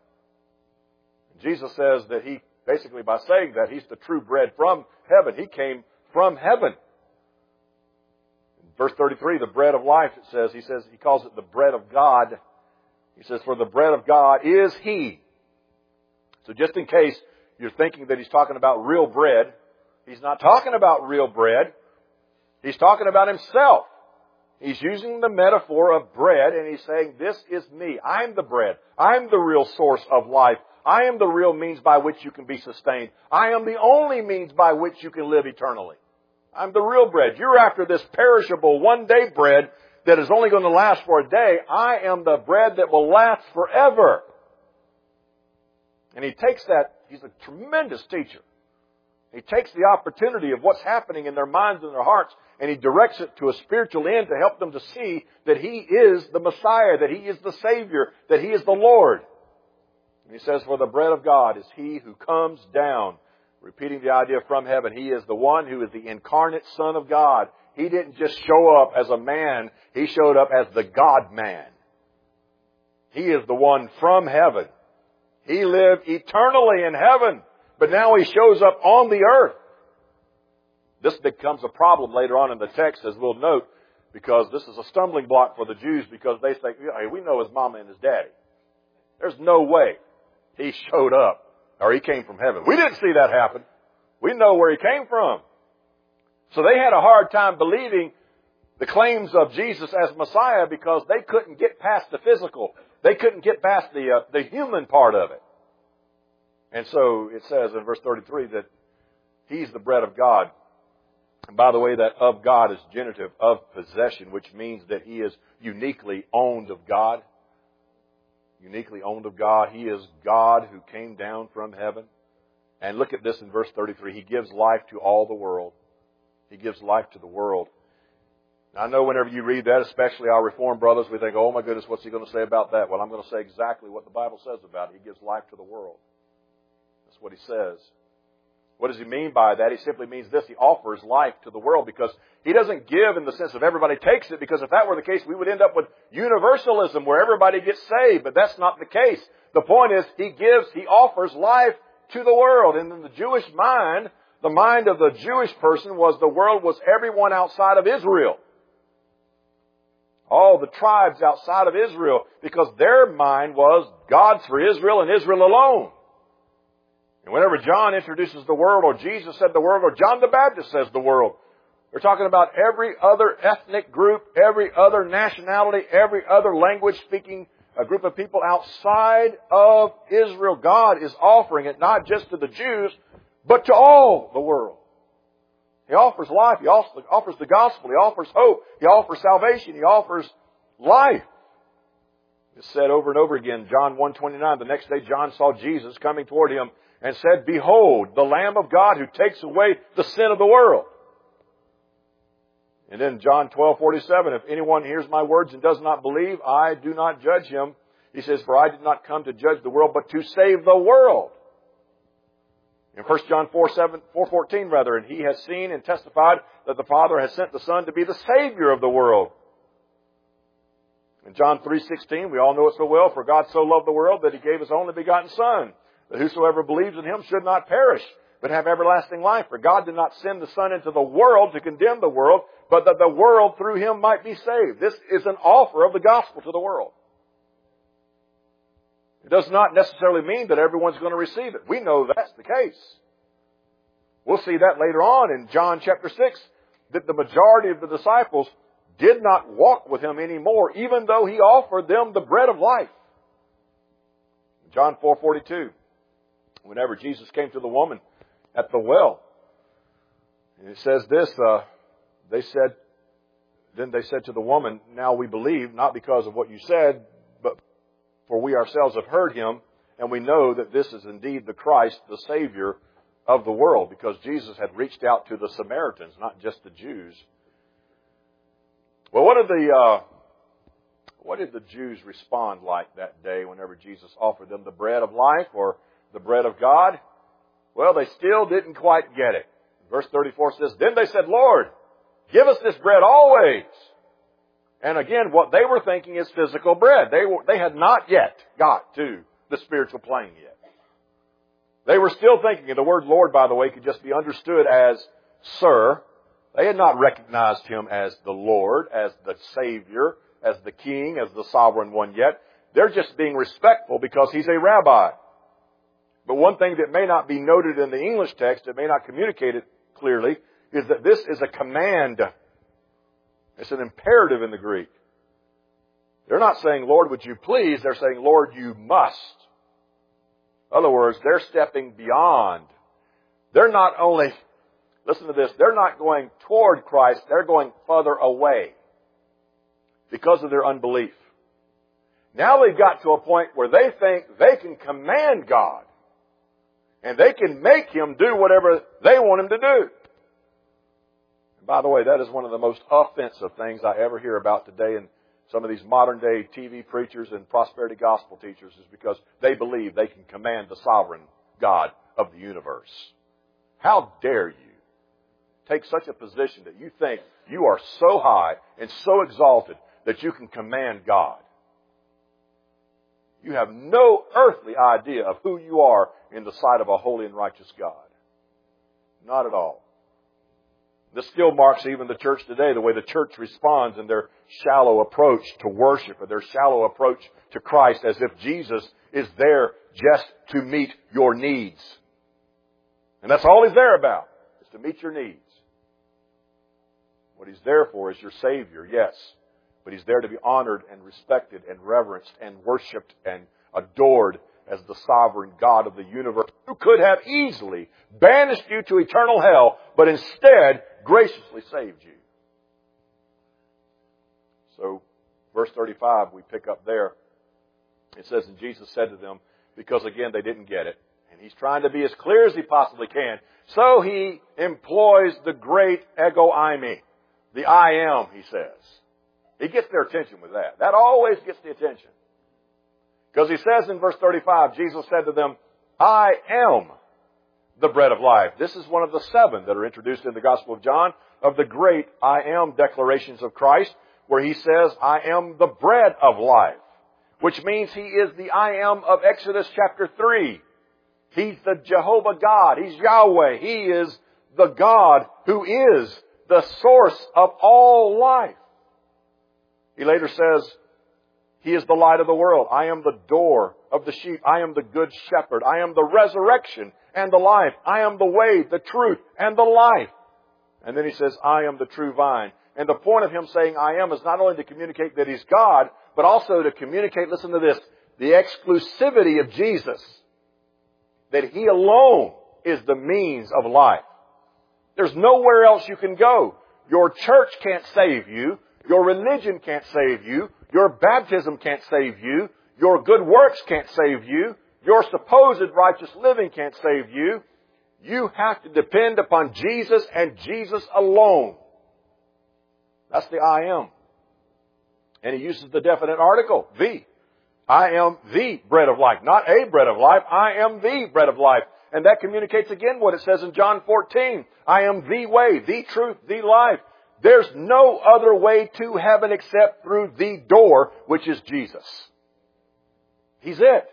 Jesus says that he, basically by saying that, he's the true bread from heaven. He came from heaven. In verse 33, the bread of life, he calls it the bread of God. He says, for the bread of God is he. So just in case you're thinking that he's talking about real bread, he's not talking about real bread. He's talking about himself. He's using the metaphor of bread, and he's saying, this is me. I'm the bread. I'm the real source of life. I am the real means by which you can be sustained. I am the only means by which you can live eternally. I'm the real bread. You're after this perishable one-day bread that is only going to last for a day. I am the bread that will last forever. And he takes that. He's a tremendous teacher. He takes the opportunity of what's happening in their minds and their hearts, and he directs it to a spiritual end to help them to see that he is the Messiah, that he is the Savior, that he is the Lord. And he says, for the bread of God is he who comes down, repeating the idea from heaven. He is the one who is the incarnate Son of God. He didn't just show up as a man. He showed up as the God-man. He is the one from heaven. He lived eternally in heaven, but now he shows up on the earth. This becomes a problem later on in the text, as we'll note, because this is a stumbling block for the Jews, because they say, hey, we know his mama and his daddy. There's no way he showed up or he came from heaven. We didn't see that happen. We know where he came from. So they had a hard time believing the claims of Jesus as Messiah because they couldn't get past the physical. They couldn't get past the human part of it. And so it says in verse 33 that he's the bread of God. And by the way, that of God is genitive of possession, which means that he is uniquely owned of God. uniquely owned of God. He is God who came down from heaven. And look at this in verse 33. He gives life to all the world. He gives life to the world. Now, I know whenever you read that, especially our Reformed brothers, we think, oh my goodness, what's he going to say about that? Well, I'm going to say exactly what the Bible says about it. He gives life to the world. That's what he says. What does he mean by that? He simply means this. He offers life to the world because he doesn't give in the sense of everybody takes it, because if that were the case, we would end up with universalism where everybody gets saved, but that's not the case. The point is, he offers life to the world. And in the Jewish mind, the mind of the Jewish person was the world was everyone outside of Israel. All the tribes outside of Israel, because their mind was God's for Israel and Israel alone. And whenever John introduces the world, or Jesus said the world, or John the Baptist says the world, they're talking about every other ethnic group, every other nationality, every other language-speaking group of people outside of Israel. God is offering it not just to the Jews, but to all the world. He offers life. He offers the gospel. He offers hope. He offers salvation. He offers life. It's said over and over again, John 1:29, the next day John saw Jesus coming toward him and said, "Behold, the Lamb of God who takes away the sin of the world." And then John 12:47, if anyone hears my words and does not believe, I do not judge him. He says, for I did not come to judge the world, but to save the world. In 1 John 4:14, and he has seen and testified that the Father has sent the Son to be the Savior of the world. In John 3:16, we all know it so well, for God so loved the world that he gave his only begotten Son, that whosoever believes in him should not perish, but have everlasting life. For God did not send the Son into the world to condemn the world, but that the world through him might be saved. This is an offer of the gospel to the world. It does not necessarily mean that everyone's going to receive it. We know that's the case. We'll see that later on in John chapter 6, that the majority of the disciples did not walk with him anymore, even though he offered them the bread of life. John 4:42, whenever Jesus came to the woman at the well, and it says this, Then they said to the woman, now we believe, not because of what you said, but for we ourselves have heard him, and we know that this is indeed the Christ, the Savior of the world, because Jesus had reached out to the Samaritans, not just the Jews. Well, what did the Jews respond like that day whenever Jesus offered them the bread of life or the bread of God? Well, they still didn't quite get it. Verse 34 says, then they said, Lord, give us this bread always. And again, what they were thinking is physical bread. They had not yet got to the spiritual plane yet. They were still thinking, and the word Lord, by the way, could just be understood as Sir. They had not recognized him as the Lord, as the Savior, as the King, as the Sovereign One yet. They're just being respectful because he's a rabbi. But one thing that may not be noted in the English text, it may not communicate it clearly, is that this is a command. It's an imperative in the Greek. They're not saying, Lord, would you please? They're saying, Lord, you must. In other words, they're stepping beyond. They're not only, listen to this, they're not going toward Christ, they're going further away because of their unbelief. Now they've got to a point where they think they can command God and they can make him do whatever they want him to do. And by the way, that is one of the most offensive things I ever hear about today in some of these modern day TV preachers and prosperity gospel teachers, is because they believe they can command the sovereign God of the universe. How dare you take such a position that you think you are so high and so exalted that you can command God? You have no earthly idea of who you are in the sight of a holy and righteous God. Not at all. This still marks even the church today, the way the church responds in their shallow approach to worship, or their shallow approach to Christ, as if Jesus is there just to meet your needs. And that's all he's there about, is to meet your needs. What he's there for is your Savior, yes. But he's there to be honored and respected and reverenced and worshipped and adored as the sovereign God of the universe, who could have easily banished you to eternal hell, but instead graciously saved you. So, verse 35, we pick up there. It says, and Jesus said to them, because again, they didn't get it. And He's trying to be as clear as He possibly can. So He employs the great ego eimi. The I am, He says. He gets their attention with that. That always gets the attention. Because He says in verse 35, Jesus said to them, I am the bread of life. This is one of the 7 that are introduced in the Gospel of John of the great I am declarations of Christ, where He says, I am the bread of life, which means He is the I am of Exodus chapter 3. He's the Jehovah God. He's Yahweh. He is the God who is the source of all life. He later says, He is the light of the world. I am the door of the sheep. I am the good shepherd. I am the resurrection and the life. I am the way, the truth, and the life. And then He says, I am the true vine. And the point of Him saying I am is not only to communicate that He's God, but also to communicate, listen to this, the exclusivity of Jesus. That He alone is the means of life. There's nowhere else you can go. Your church can't save you. Your religion can't save you. Your baptism can't save you. Your good works can't save you. Your supposed righteous living can't save you. You have to depend upon Jesus and Jesus alone. That's the I am. And He uses the definite article, the. I am the bread of life. Not a bread of life. I am the bread of life. And that communicates again what it says in John 14. I am the way, the truth, the life. There's no other way to heaven except through the door, which is Jesus. He's it.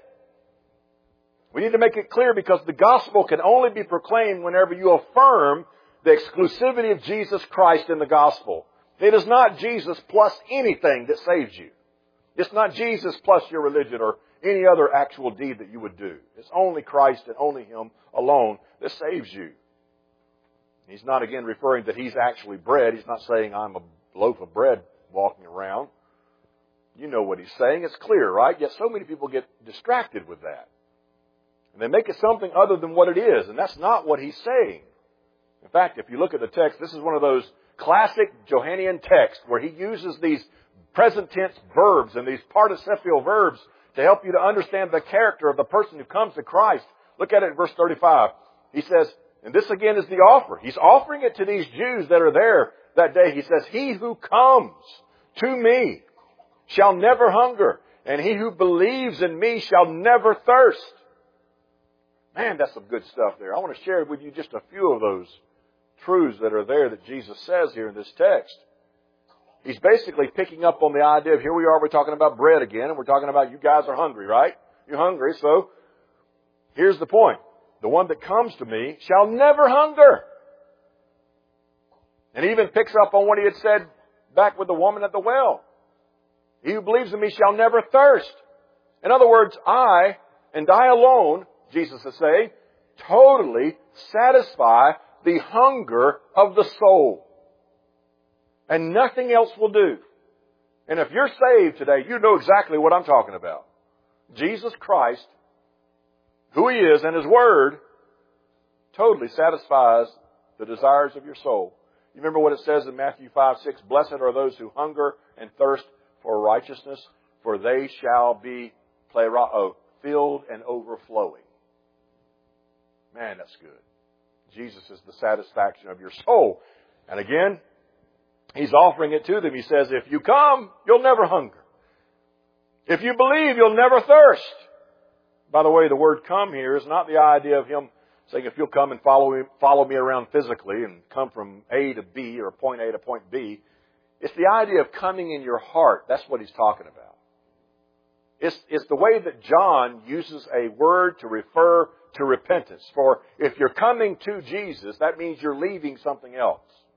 We need to make it clear because the gospel can only be proclaimed whenever you affirm the exclusivity of Jesus Christ in the gospel. It is not Jesus plus anything that saves you. It's not Jesus plus your religion or any other actual deed that you would do. It's only Christ and only Him alone that saves you. He's not again referring that He's actually bread. He's not saying I'm a loaf of bread walking around. You know what He's saying. It's clear, right? Yet so many people get distracted with that. And they make it something other than what it is. And that's not what He's saying. In fact, if you look at the text, this is one of those classic Johannine texts where He uses these present tense verbs and these participial verbs to help you to understand the character of the person who comes to Christ. Look at it in verse 35. He says, and this again is the offer. He's offering it to these Jews that are there that day. He says, He who comes to me shall never hunger, and he who believes in me shall never thirst. Man, that's some good stuff there. I want to share with you just a few of those truths that are there that Jesus says here in this text. He's basically picking up on the idea of here we are, we're talking about bread again, and we're talking about you guys are hungry, right? You're hungry, so here's the point. The one that comes to me shall never hunger. And he even picks up on what He had said back with the woman at the well. He who believes in me shall never thirst. In other words, I, and I alone, Jesus is saying, totally satisfy the hunger of the soul. And nothing else will do. And if you're saved today, you know exactly what I'm talking about. Jesus Christ, who He is and His Word, totally satisfies the desires of your soul. You remember what it says in Matthew 5:6, Blessed are those who hunger and thirst for righteousness, for they shall be filled and overflowing. Man, that's good. Jesus is the satisfaction of your soul. And again, He's offering it to them. He says, if you come, you'll never hunger. If you believe, you'll never thirst. By the way, the word come here is not the idea of Him saying, if you'll come and follow me around physically and come from A to B or point A to point B. It's the idea of coming in your heart. That's what He's talking about. It's the way that John uses a word to refer to repentance. For if you're coming to Jesus, that means you're leaving something else.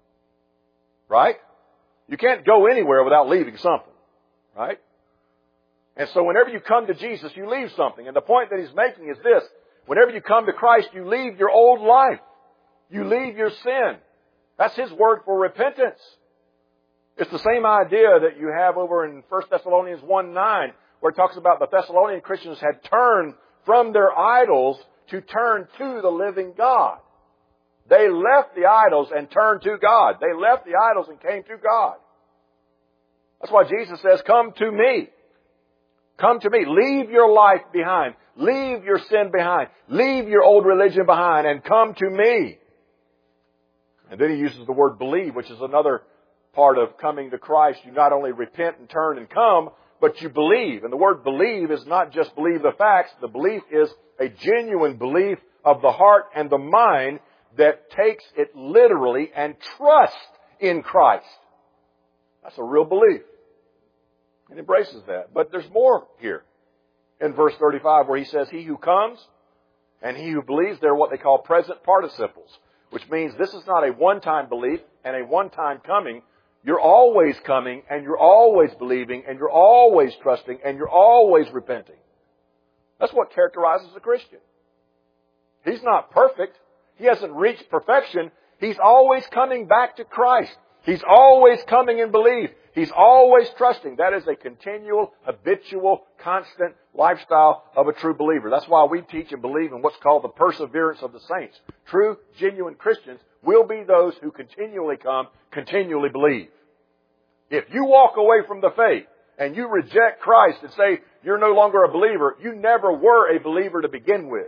Right? You can't go anywhere without leaving something. Right? And so whenever you come to Jesus, you leave something. And the point that He's making is this. Whenever you come to Christ, you leave your old life. You leave your sin. That's His word for repentance. It's the same idea that you have over in 1 Thessalonians 1:9, where it talks about the Thessalonian Christians had turned from their idols to turn to the living God. They left the idols and turned to God. They left the idols and came to God. That's why Jesus says, come to me. Come to me. Leave your life behind. Leave your sin behind. Leave your old religion behind and come to me. And then he uses the word believe, which is another part of coming to Christ. You not only repent and turn and come, but you believe. And the word believe is not just believe the facts. The belief is a genuine belief of the heart and the mind that takes it literally and trusts in Christ. That's a real belief. And embraces that. But there's more here in verse 35 where he says, he who comes and he who believes, they're what they call present participles, which means this is not a one-time belief and a one-time coming. You're always coming and you're always believing and you're always trusting and you're always repenting. That's what characterizes a Christian. He's not perfect. He hasn't reached perfection. He's always coming back to Christ. He's always coming in belief. He's always trusting. That is a continual, habitual, constant lifestyle of a true believer. That's why we teach and believe in what's called the perseverance of the saints. True, genuine Christians will be those who continually come, continually believe. If you walk away from the faith and you reject Christ and say you're no longer a believer, you never were a believer to begin with.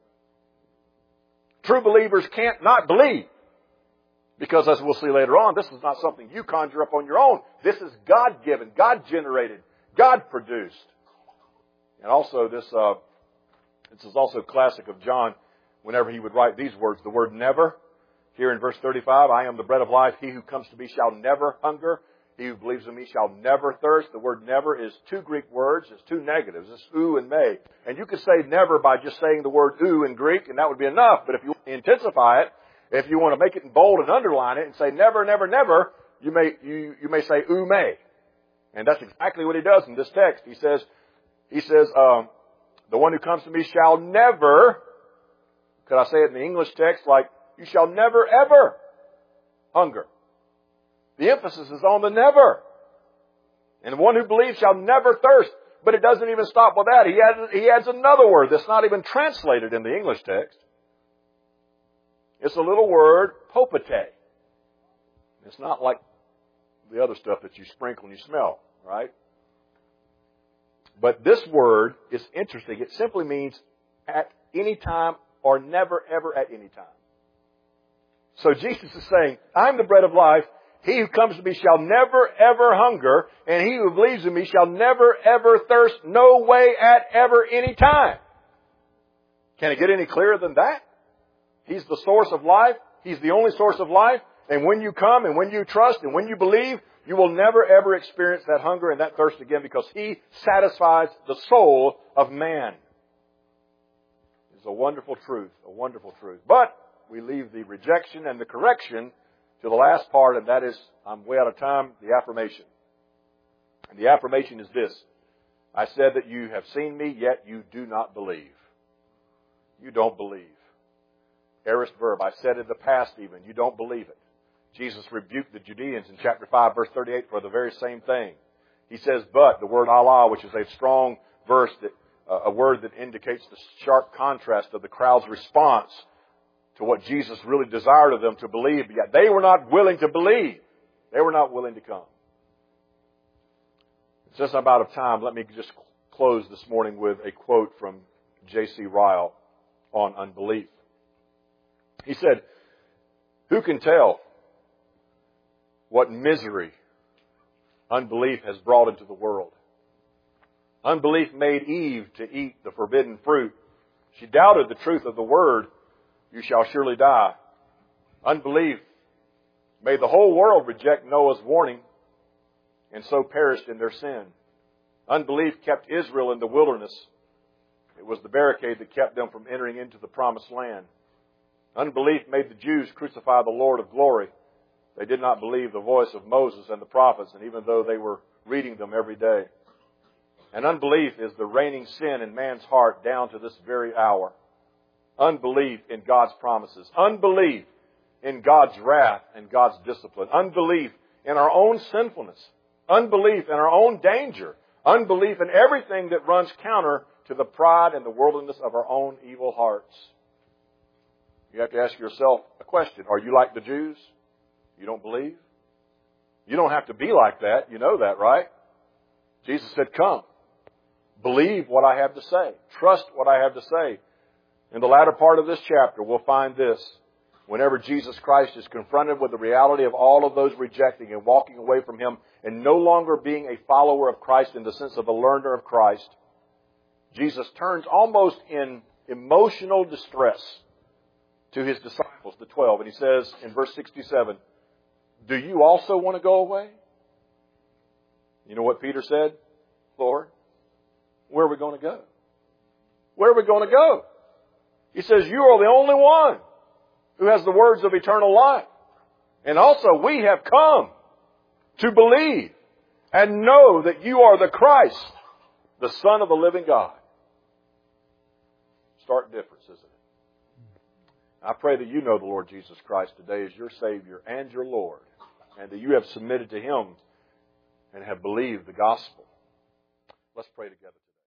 True believers can't not believe. Because as we'll see later on, this is not something you conjure up on your own. This is God-given, God-generated, God-produced. And also this is also classic of John whenever he would write these words, the word never. Here in verse 35, I am the bread of life. He who comes to me shall never hunger. He who believes in me shall never thirst. The word never is two Greek words. It's two negatives. It's oo and may. And you could say never by just saying the word oo in Greek, and that would be enough. But if you intensify it, if you want to make it in bold and underline it and say never, never, never, you may say oo may. And that's exactly what he does in this text. He says, the one who comes to me shall never, could I say it in the English text, like, you shall never ever hunger. The emphasis is on the never. And the one who believes shall never thirst. But it doesn't even stop with that. He adds another word that's not even translated in the English text. It's a little word, popete. It's not like the other stuff that you sprinkle and you smell, right? But this word is interesting. It simply means at any time or never, ever at any time. So Jesus is saying, I'm the bread of life. He who comes to me shall never, ever hunger. And he who believes in me shall never, ever thirst. No way at ever any time. Can it get any clearer than that? He's the source of life. He's the only source of life. And when you come and when you trust and when you believe, you will never ever experience that hunger and that thirst again because He satisfies the soul of man. It's a wonderful truth, a wonderful truth. But we leave the rejection and the correction to the last part, and that is, I'm way out of time, the affirmation. And the affirmation is this. I said that you have seen me, yet you do not believe. You don't believe. Aorist verb. I said in the past even. You don't believe it. Jesus rebuked the Judeans in chapter 5, verse 38 for the very same thing. He says, but, the word Allah, which is a strong verse, a word that indicates the sharp contrast of the crowd's response to what Jesus really desired of them to believe. Yet they were not willing to believe. They were not willing to come. Since I'm out of time, let me just close this morning with a quote from J.C. Ryle on unbelief. He said, who can tell what misery unbelief has brought into the world? Unbelief made Eve to eat the forbidden fruit. She doubted the truth of the word, you shall surely die. Unbelief made the whole world reject Noah's warning and so perished in their sin. Unbelief kept Israel in the wilderness. It was the barricade that kept them from entering into the promised land. Unbelief made the Jews crucify the Lord of glory. They did not believe the voice of Moses and the prophets, and even though they were reading them every day. And unbelief is the reigning sin in man's heart down to this very hour. Unbelief in God's promises. Unbelief in God's wrath and God's discipline. Unbelief in our own sinfulness. Unbelief in our own danger. Unbelief in everything that runs counter to the pride and the worldliness of our own evil hearts. You have to ask yourself a question. Are you like the Jews? You don't believe? You don't have to be like that. You know that, right? Jesus said, come. believe what I have to say. Trust what I have to say. In the latter part of this chapter, we'll find this. Whenever Jesus Christ is confronted with the reality of all of those rejecting and walking away from Him and no longer being a follower of Christ in the sense of a learner of Christ, Jesus turns almost in emotional distress to His disciples, the 12, and He says in verse 67, "Do you also want to go away?" You know what Peter said? "Lord, where are we going to go? Where are we going to go?" He says, "You are the only one who has the words of eternal life. And also we have come to believe and know that you are the Christ, the Son of the living God." Stark difference, isn't it? I pray that you know the Lord Jesus Christ today as your Savior and your Lord, and that you have submitted to Him and have believed the gospel. Let's pray together.